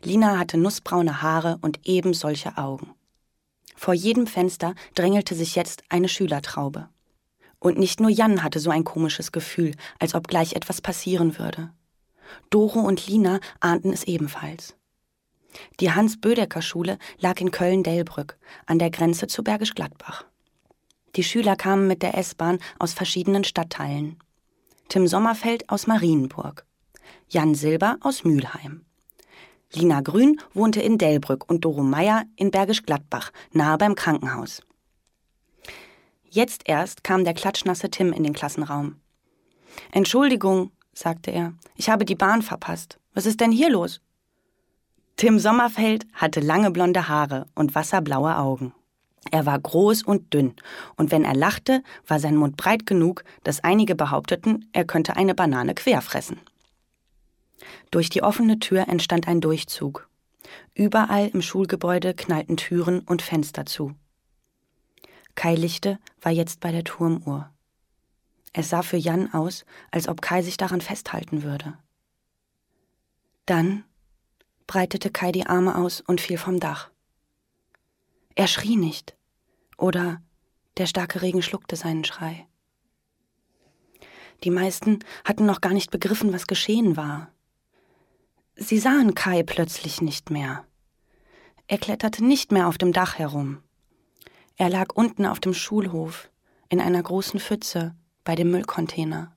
Lina hatte nussbraune Haare und eben solche Augen. Vor jedem Fenster drängelte sich jetzt eine Schülertraube. Und nicht nur Jan hatte so ein komisches Gefühl, als ob gleich etwas passieren würde. Doro und Lina ahnten es ebenfalls. Die Hans-Bödecker-Schule lag in Köln-Delbrück, an der Grenze zu Bergisch Gladbach. Die Schüler kamen mit der S-Bahn aus verschiedenen Stadtteilen. Tim Sommerfeld aus Marienburg, Jan Silber aus Mülheim. Lina Grün wohnte in Delbrück und Doro Meier in Bergisch Gladbach, nahe beim Krankenhaus. Jetzt erst kam der klatschnasse Tim in den Klassenraum. »Entschuldigung«, sagte er, »ich habe die Bahn verpasst. Was ist denn hier los?« Tim Sommerfeld hatte lange blonde Haare und wasserblaue Augen. Er war groß und dünn, und wenn er lachte, war sein Mund breit genug, dass einige behaupteten, er könnte eine Banane quer fressen. Durch die offene Tür entstand ein Durchzug. Überall im Schulgebäude knallten Türen und Fenster zu. Kai Lichte war jetzt bei der Turmuhr. Es sah für Jan aus, als ob Kai sich daran festhalten würde. Dann breitete Kai die Arme aus und fiel vom Dach. Er schrie nicht, oder der starke Regen schluckte seinen Schrei. Die meisten hatten noch gar nicht begriffen, was geschehen war. Sie sahen Kai plötzlich nicht mehr. Er kletterte nicht mehr auf dem Dach herum. Er lag unten auf dem Schulhof, in einer großen Pfütze, bei dem Müllcontainer.